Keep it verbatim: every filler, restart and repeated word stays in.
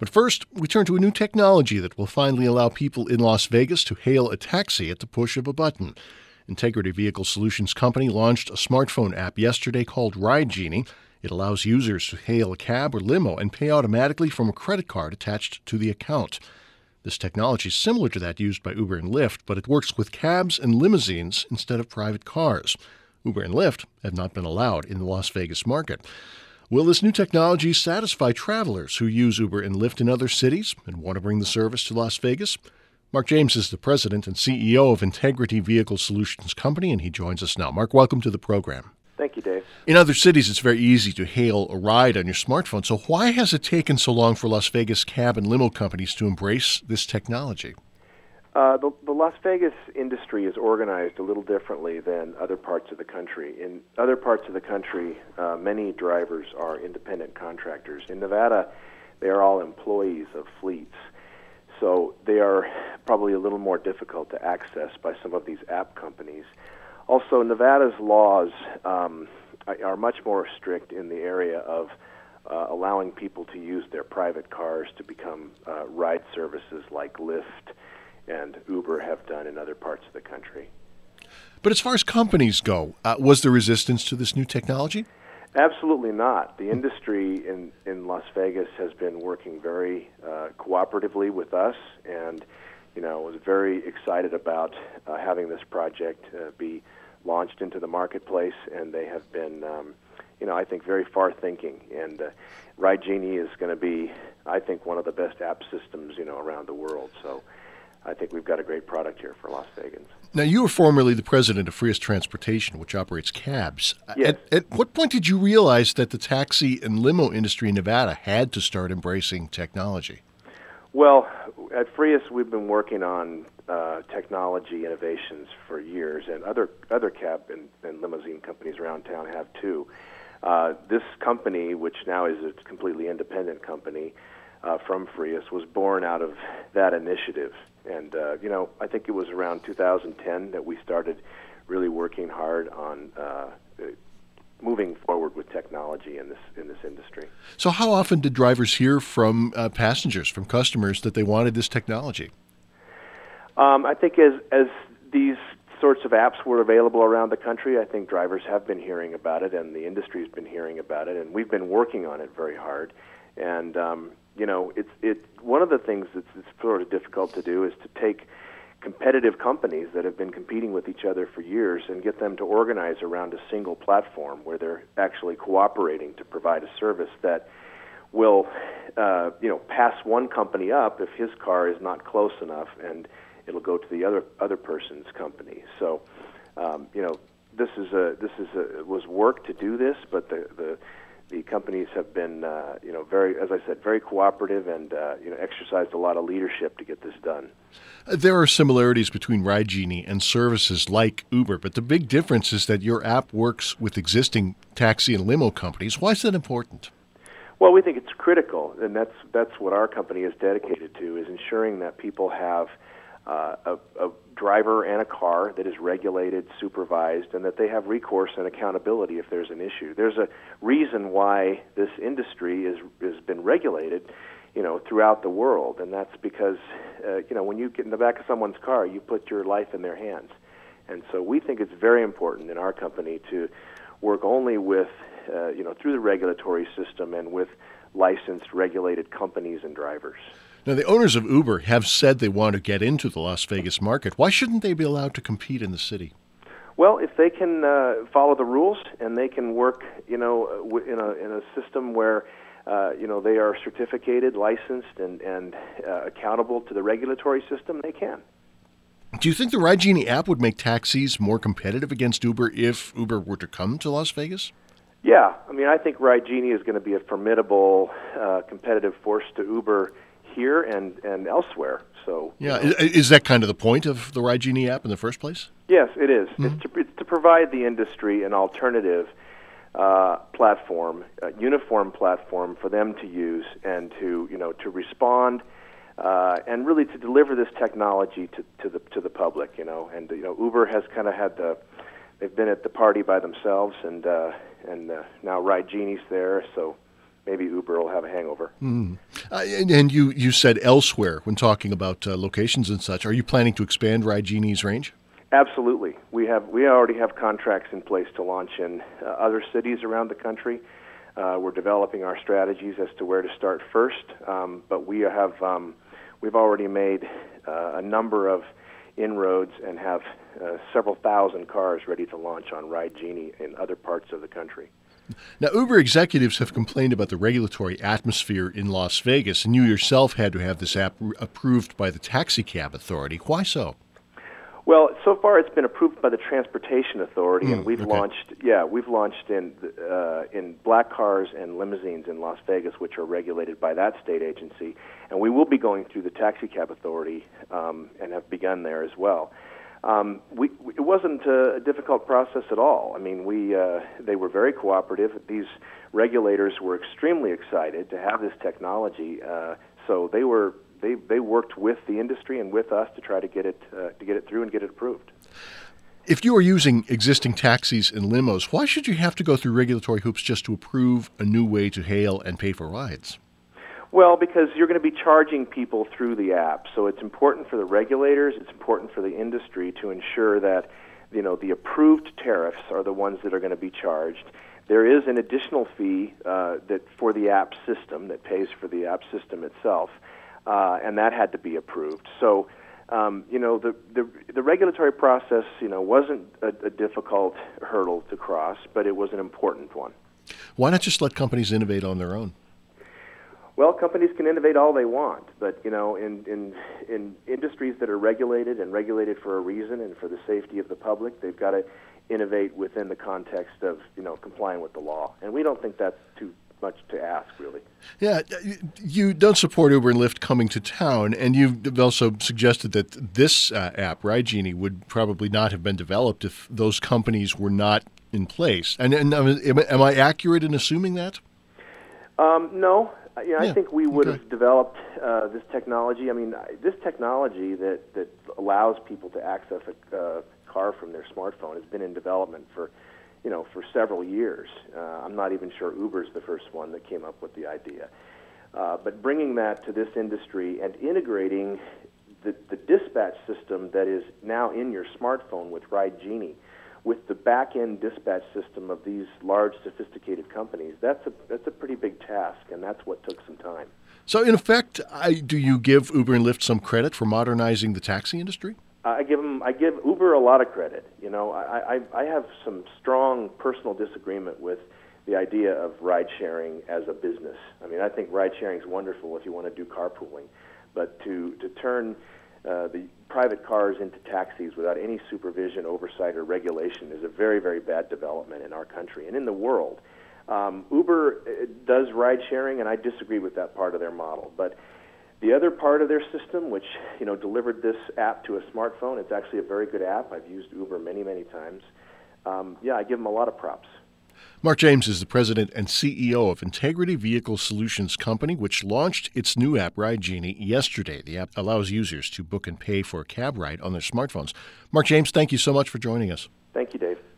But first, we turn to a new technology that will finally allow people in Las Vegas to hail a taxi at the push of a button. Integrity Vehicle Solutions Company launched a smartphone app yesterday called Ride Genie. It allows users to hail a cab or limo and pay automatically from a credit card attached to the account. This technology is similar to that used by Uber and Lyft, but it works with cabs and limousines instead of private cars. Uber and Lyft have not been allowed in the Las Vegas market. Will this new technology satisfy travelers who use Uber and Lyft in other cities and want to bring the service to Las Vegas? Mark James is the president and C E O of Integrity Vehicle Solutions Company, and he joins us now. Mark, welcome to the program. Thank you, Dave. In other cities, it's very easy to hail a ride on your smartphone. So why has it taken so long for Las Vegas cab and limo companies to embrace this technology? Uh, the, the Las Vegas industry is organized a little differently than other parts of the country. In other parts of the country, uh, many drivers are independent contractors. In Nevada, they are all employees of fleets. So they are probably a little more difficult to access by some of these app companies. Also, Nevada's laws um, are much more strict in the area of uh, allowing people to use their private cars to become uh, ride services like Lyft and Uber have done in other parts of the country. But as far as companies go, uh, was there resistance to this new technology? Absolutely not. The industry in, in Las Vegas has been working very uh, cooperatively with us, and you know, was very excited about uh, having this project uh, be launched into the marketplace, and they have been, um, you know, I think very far-thinking. And uh, Ride Genie is going to be, I think, one of the best app systems, you know, around the world. So I think we've got a great product here for Las Vegas. Now, you were formerly the president of Frias Transportation, which operates cabs. Yes. At, at what point did you realize that the taxi and limo industry in Nevada had to start embracing technology? Well, at Frias, we've been working on uh, technology innovations for years, and other other cab and, and limousine companies around town have too. Uh, this company, which now is a completely independent company uh, from Frias, was born out of that initiative. And, uh, you know, I think it was around two thousand ten that we started really working hard on uh, moving forward with technology in this in this industry. So how often did drivers hear from uh, passengers, from customers, that they wanted this technology? Um, I think as as these sorts of apps were available around the country, I think drivers have been hearing about it, and the industry's been hearing about it, and we've been working on it very hard. And um, you know, it's it one of the things that's, that's sort of difficult to do is to take competitive companies that have been competing with each other for years and get them to organize around a single platform where they're actually cooperating to provide a service that will, uh, you know, pass one company up if his car is not close enough, and it'll go to the other other person's company. So, um, you know, this is a this is a it was work to do this, but the the The companies have been, uh, you know, very, as I said, very cooperative and, uh, you know, exercised a lot of leadership to get this done. There are similarities between Ride Genie and services like Uber, but the big difference is that your app works with existing taxi and limo companies. Why is that important? Well, we think it's critical, and that's that's what our company is dedicated to, is ensuring that people have uh, a, a driver and a car that is regulated, supervised, and that they have recourse and accountability if there's an issue. There's a reason why this industry is has been regulated, you know, throughout the world, and that's because, uh, you know, when you get in the back of someone's car, you put your life in their hands. And so we think it's very important in our company to work only with, uh, you know, through the regulatory system and with licensed, regulated companies and drivers. Now, the owners of Uber have said they want to get into the Las Vegas market. Why shouldn't they be allowed to compete in the city? Well, if they can uh, follow the rules and they can work, you know, in a in a system where, uh, you know, they are certificated, licensed, and and uh, accountable to the regulatory system, they can. Do you think the Ride Genie app would make taxis more competitive against Uber if Uber were to come to Las Vegas? Yeah, I mean, I think Ride Genie is going to be a formidable uh, competitive force to Uber here and, and elsewhere. So yeah, you know. is that kind of the point of the Ride Genie app in the first place? Yes, it is. Mm-hmm. It's, to, it's to provide the industry an alternative uh, platform, a uniform platform for them to use and to you know to respond uh, and really to deliver this technology to, to the to the public. You know, and you know Uber has kind of had the they've been at the party by themselves, and uh, and uh, now Ride Genie's there, so. maybe Uber will have a hangover. Mm. Uh, and, and you, you said elsewhere when talking about uh, locations and such. Are you planning to expand Ride Genie's range? Absolutely. We have we already have contracts in place to launch in uh, other cities around the country. Uh, we're developing our strategies as to where to start first, um, but we have um, we've already made uh, a number of inroads and have uh, several thousand cars ready to launch on Ride Genie in other parts of the country. Now, Uber executives have complained about the regulatory atmosphere in Las Vegas, and you yourself had to have this app approved by the Taxi Cab Authority. Why so? Well, so far it's been approved by the Transportation Authority, Mm, and we've okay. launched. Yeah, we've launched in uh, in black cars and limousines in Las Vegas, which are regulated by that state agency, and we will be going through the Taxi Cab Authority um, and have begun there as well. Um, we, it wasn't a difficult process at all. I mean, we uh, they were very cooperative. These regulators were extremely excited to have this technology, uh, so they were. They they worked with the industry and with us to try to get it uh, to get it through and get it approved. If you are using existing taxis and limos, why should you have to go through regulatory hoops just to approve a new way to hail and pay for rides? Well, because you're going to be charging people through the app, so it's important for the regulators. It's important for the industry to ensure that you know the approved tariffs are the ones that are going to be charged. There is an additional fee uh, that for the app system that pays for the app system itself. Uh, and that had to be approved. So, um, you know, the, the the regulatory process, you know, wasn't a, a difficult hurdle to cross, but it was an important one. Why not just let companies innovate on their own? Well, companies can innovate all they want, but you know, in in in industries that are regulated and regulated for a reason and for the safety of the public, they've got to innovate within the context of you know complying with the law. And we don't think that's too much to ask, really. Yeah, you don't support Uber and Lyft coming to town, and you've also suggested that this uh, app, Ride Genie, would probably not have been developed if those companies were not in place. And, and am, am I accurate in assuming that? Um, no. You know, Yeah, I think we would okay. have developed uh, this technology. I mean, this technology that, that allows people to access a uh, car from their smartphone has been in development for you know, for several years. Uh, I'm not even sure Uber's the first one that came up with the idea. Uh, but bringing that to this industry and integrating the, the dispatch system that is now in your smartphone with Ride Genie with the back-end dispatch system of these large, sophisticated companies, that's a, that's a pretty big task, and that's what took some time. So, in effect, I, do you give Uber and Lyft some credit for modernizing the taxi industry? I give them, I give Uber a lot of credit. You know, I, I, I have some strong personal disagreement with the idea of ride sharing as a business. I mean, I think ride sharing is wonderful if you want to do carpooling, but to to turn uh, the private cars into taxis without any supervision, oversight, or regulation is a very, very bad development in our country and in the world. Um, Uber uh, does ride sharing, and I disagree with that part of their model, but the other part of their system, which you know delivered this app to a smartphone, it's actually a very good app. I've used Uber many, many times. Um, yeah, I give them a lot of props. Mark James is the president and C E O of Integrity Vehicle Solutions Company, which launched its new app, Ride Genie, yesterday. The app allows users to book and pay for a cab ride on their smartphones. Mark James, thank you so much for joining us. Thank you, Dave.